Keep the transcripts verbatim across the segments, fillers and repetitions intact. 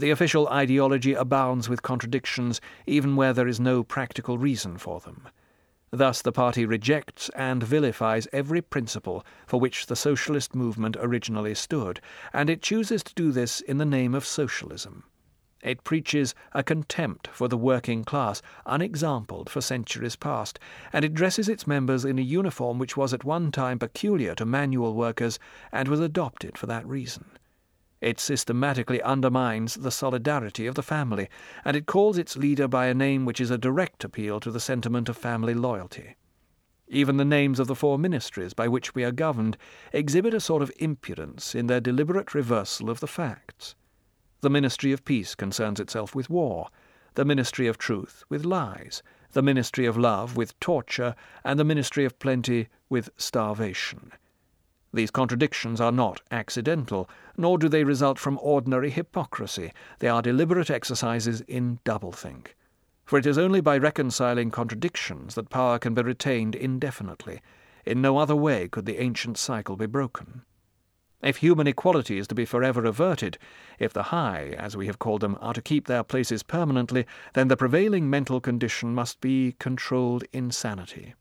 The official ideology abounds with contradictions, even where there is no practical reason for them. Thus the party rejects and vilifies every principle for which the socialist movement originally stood, and it chooses to do this in the name of socialism. It preaches a contempt for the working class, unexampled for centuries past, and it dresses its members in a uniform which was at one time peculiar to manual workers and was adopted for that reason. It systematically undermines the solidarity of the family, and it calls its leader by a name which is a direct appeal to the sentiment of family loyalty. Even the names of the four ministries by which we are governed exhibit a sort of impudence in their deliberate reversal of the facts. The Ministry of Peace concerns itself with war, the Ministry of Truth with lies, the Ministry of Love with torture, and the Ministry of Plenty with starvation. These contradictions are not accidental, nor do they result from ordinary hypocrisy. They are deliberate exercises in doublethink. For it is only by reconciling contradictions that power can be retained indefinitely. In no other way could the ancient cycle be broken. If human equality is to be forever averted, if the high, as we have called them, are to keep their places permanently, then the prevailing mental condition must be controlled insanity.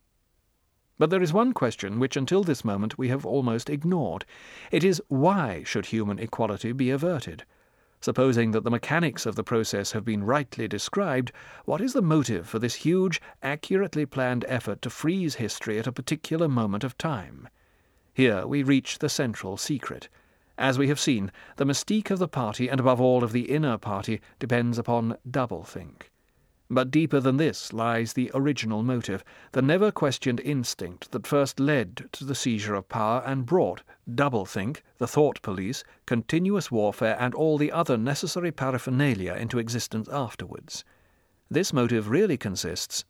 But there is one question which until this moment we have almost ignored. It is, why should human equality be averted? Supposing that the mechanics of the process have been rightly described, what is the motive for this huge, accurately planned effort to freeze history at a particular moment of time? Here we reach the central secret. As we have seen, the mystique of the party, and above all of the inner party, depends upon doublethink. But deeper than this lies the original motive, the never-questioned instinct that first led to the seizure of power and brought doublethink, the thought police, continuous warfare, and all the other necessary paraphernalia into existence afterwards. This motive really consists...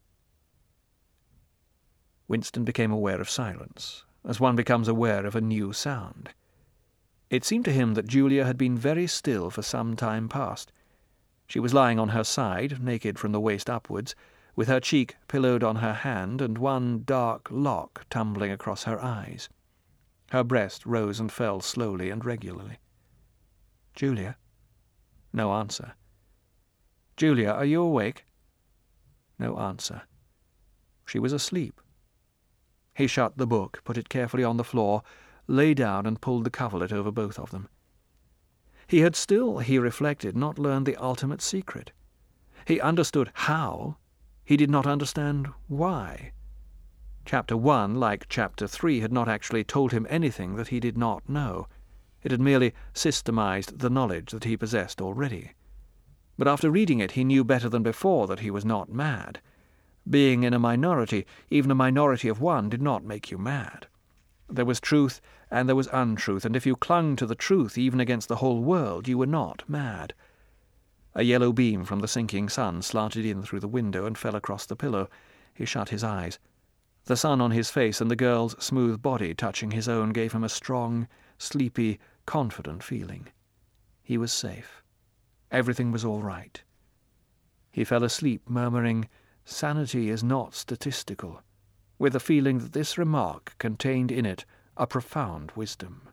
Winston became aware of silence, as one becomes aware of a new sound. It seemed to him that Julia had been very still for some time past. She was lying on her side, naked from the waist upwards, with her cheek pillowed on her hand and one dark lock tumbling across her eyes. Her breast rose and fell slowly and regularly. "Julia?" No answer. "Julia, are you awake?" No answer. She was asleep. He shut the book, put it carefully on the floor, lay down and pulled the coverlet over both of them. He had still, he reflected, not learned the ultimate secret. He understood how. He did not understand why. Chapter one, like Chapter three, had not actually told him anything that he did not know. It had merely systemized the knowledge that he possessed already. But after reading it he knew better than before that he was not mad. Being in a minority, even a minority of one, did not make you mad. There was truth and there was untruth, and if you clung to the truth even against the whole world, you were not mad. A yellow beam from the sinking sun slanted in through the window and fell across the pillow. He shut his eyes. The sun on his face and the girl's smooth body touching his own gave him a strong, sleepy, confident feeling. He was safe. Everything was all right. He fell asleep, murmuring, "Sanity is not statistical," with the feeling that this remark contained in it a profound wisdom.